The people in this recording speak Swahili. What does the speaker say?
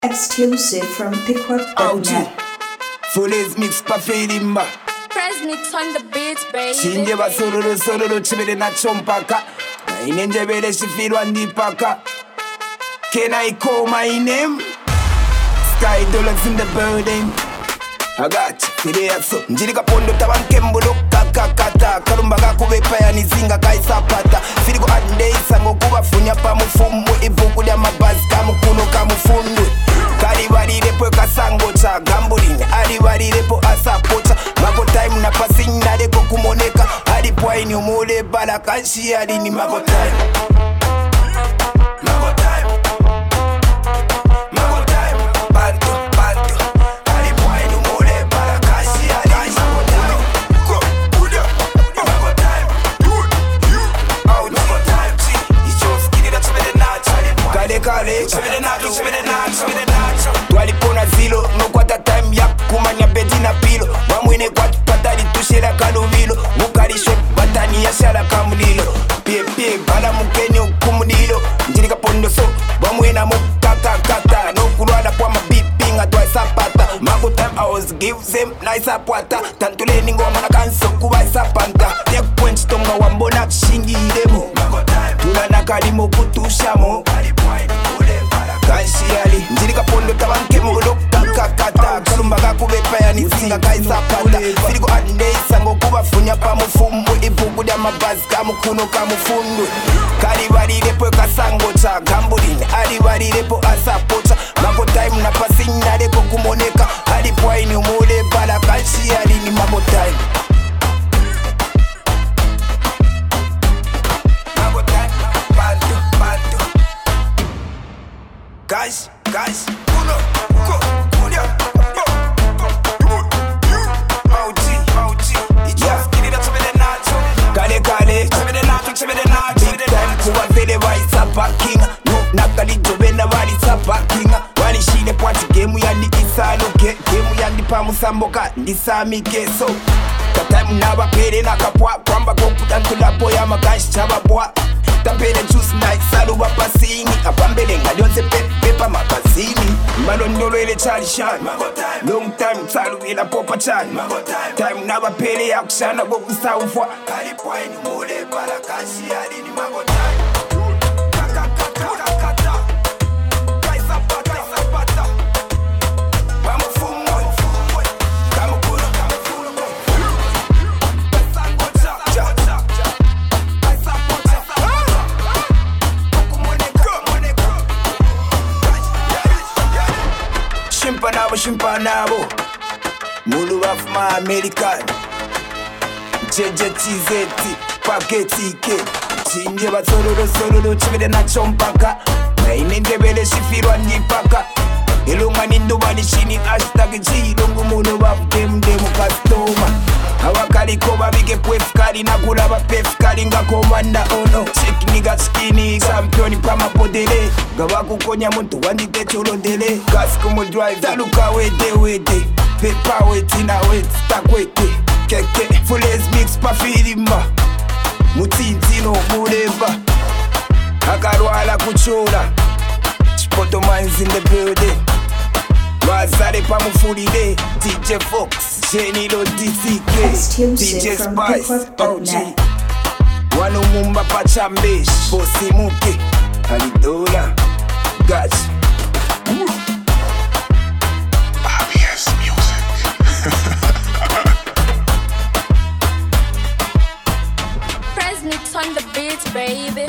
Exclusive from Pickwork.net. Full is mixed pa filimba. Press mix on the beat, baby. Chinje basururu chibere na chompaka. Na inenje bere shifirwa ndipaka. Can I call my name? Sky dollars in the building. I got you, today so njirika pondo tabankembulo kakakata karumbaga kubepa ya nizinga kaisapata firigo ande isango kubafunya pa mufumbu ivugu lya mabazi kamukuno kamufundu kali balirepo kasango cha gambuling ali balirepo asapocha mako time na pasinga leko kumoneka ali pwaini umule bala kanshi ali ni mako time. Twalipona zilo nokwata time ya kumanya bedi na pilo wamwene kwatu patali tushela kaluvilo mukalishwe batani ya shala kamulilo pie bala mukeni ukumulilo njirika pondo so wamwena mukakakata nokulwala kwa mabipinga twaisapata mako time I was give them nice apwata tantuleni ngoma na kanso kuba isapanta nekwenchi tonga wambona kishingiremo tulana kalimo kutushamo kanshiyali njirika pondo tabankembulo kakakata kalumbaga kubepa ya nizinga kaisapata firigo ande isango kubafunya pa mufumbu ivugu lya mabazi kamukuno kamufundu kali balirepo kasango cha gambuling ali balirepo asapocha mako time na pasinga leko kumoneka ali pwaini umule bala kanshiyali ni mako time. Guys, pull up, go, pull up, OG, just give it up to me the nacho. Kale, to me the nacho. Big time kuwa vele waisa parking. No, nakali jobena walisa parking. Wali shine pwati gemu yandi isaluke. Gemu yandi pamusamboka, ndisamike so. Kataimu naba pere nakapwa. Kwamba kuputantulapo ya magashi chababwa. Tapere juice night salu wapasini apambele ngadonze pepa makazini malondolo ile chali shani long time salu ila popa chani time naba pele ya kushana gokusaufwa kalipwaini mule bala kashi alini mago time. Shimpanabo Mulu of my American JJTZ Paketi ke Chinje basororo chibede na chompaka Na inende bele shifirwa nipaka Ilunga nindo bali shini hashtag G Lungu mulu of dem customer Awakali koba bige pwefkali na kulaba pefkali nga komanda ono Check niga skinny champion pama podele Gawaku konya muntu wandite cholondele Gas kumu drive taluka wede Pepa weti na weti stack wete Keke full as mix pa filimba Mutintino muleba Akarwala kuchola Chipoto minds in the building Wazare pa mufulide DJ Fox Jenilo DCK DJ Spice OG Wano mumba pachambesh Bosi muke Alidola Gotcha ABS Music. Press mix on the beat, baby.